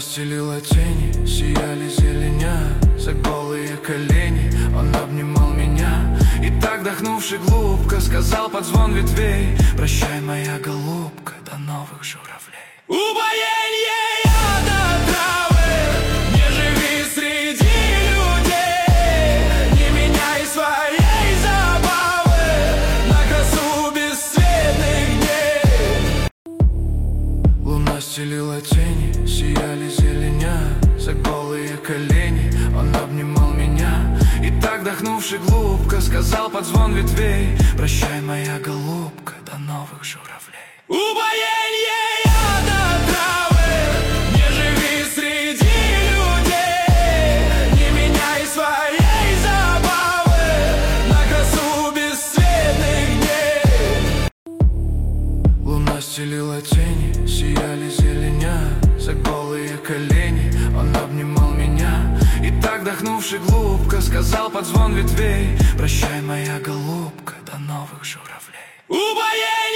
стелила тени, сияли зеленя за голые колени. Он обнимал меня и так, вдохнувший глубоко, сказал под звон ветвей: прощай, моя голубка, до новых журавлей. Упоенье яда травы, не живи среди людей, не меняй своей забавы на красу бесцветных дней. Луна стелила тени, сияли зеленя за голые колени. Он обнимал меня и так, вдохнувший глубоко, сказал под звон ветвей: прощай, моя голубка, до новых журавлей. Упоенье яда травы, не живи среди людей, не меняй своей забавы на красу бесцветных дней. Луна стелила тени, сияли зеленя за голые колени. Он обнимал меня и так, вдохнувший глубоко, сказал под звон ветвей: прощай, моя голубка, до новых журавлей. Упоенье